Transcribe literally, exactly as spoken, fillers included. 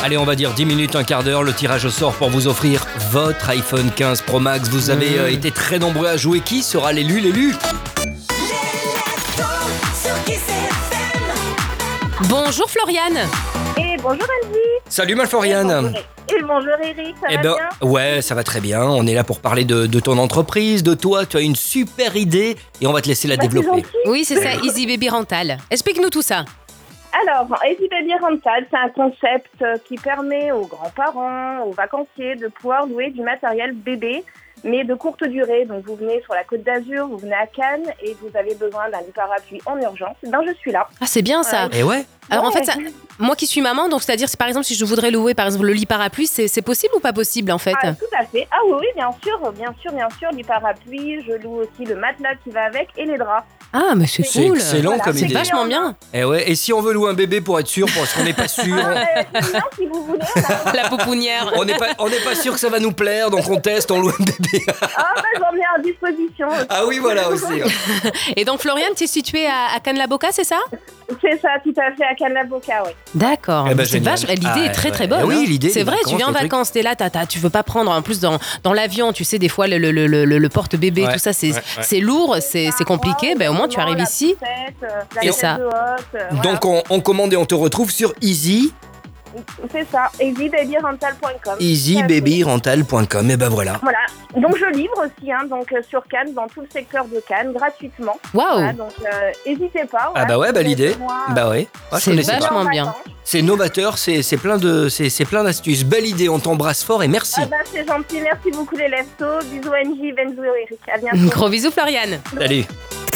Allez, on va dire dix minutes, un quart d'heure, le tirage au sort pour vous offrir votre iPhone quinze Pro Max. Vous avez mmh. euh, été très nombreux à jouer. Qui sera l'élu, l'élu ? Bonjour Floriane. Et bonjour Angie. Salut ma Floriane. Et bonjour Eric, ça eh va ben, bien ? Ouais, ça va très bien. On est là pour parler de, de ton entreprise, de toi. Tu as une super idée et on va te laisser la bah, développer. C'est oui, c'est ça, Easy Baby Rental. Explique-nous tout ça. Alors, Easy Baby Rental, c'est un concept qui permet aux grands-parents, aux vacanciers de pouvoir louer du matériel bébé, mais de courte durée. Donc vous venez sur la Côte d'Azur, vous venez à Cannes et vous avez besoin d'un lit parapluie en urgence. Ben je suis là. Ah, c'est bien ça. Et ouais. Alors ouais. en fait, ça, moi qui suis maman, donc c'est-à-dire si par exemple si je voudrais louer par exemple le lit parapluie, c'est, c'est possible ou pas possible en fait ? Ah, tout à fait. Ah oui, oui, bien sûr, bien sûr, bien sûr, lit parapluie. Je loue aussi le matelas qui va avec et les draps. Ah mais c'est, c'est cool. excellent voilà, comme c'est idée. vachement bien. Et ouais. Et si on veut louer un bébé pour être sûr, parce qu'on n'est pas sûr. Ah, euh, c'est bien si vous voulez. On a... La pouponnière. On n'est pas, on n'est pas sûr que ça va nous plaire, donc on teste, on loue un bébé. Ah bah j'en ai à disposition. Aussi. Ah oui, voilà aussi. Et donc Floriane, tu es située à, à Cannes-la-Boca, c'est ça ? C'est ça, tout à fait, à Cannes-la-Boca, oui. D'accord. Eh ben, c'est vache, l'idée ah, est très ouais. très bonne. Eh oui, hein. l'idée. C'est vrai, tu viens en vacances, t'es là, t'as, t'as, tu veux pas prendre en plus dans, dans l'avion, tu sais des fois le, le, le, le, le porte-bébé, ouais, tout ça, c'est, ouais, ouais. c'est lourd, c'est, c'est compliqué. Ben au moins tu arrives ici. C'est ça. Donc on, on commande et on te retrouve sur Easy. C'est ça, easy baby rental point com. easy baby rental point com. Et ben voilà. Voilà. Donc je livre aussi, hein, donc euh, sur Cannes, dans tout le secteur de Cannes, gratuitement. Waouh. Voilà, donc euh, n'hésitez pas. Ah bah ouais, bah l'idée. Bah ouais. Ah, c'est vachement bien. C'est novateur, c'est, c'est plein de, c'est, c'est plein d'astuces. Belle idée, on t'embrasse fort et merci. Ah bah c'est gentil, merci beaucoup les leftos. Bisous Angie, Benzo et Eric. À bientôt. Gros bisous Floriane. Salut.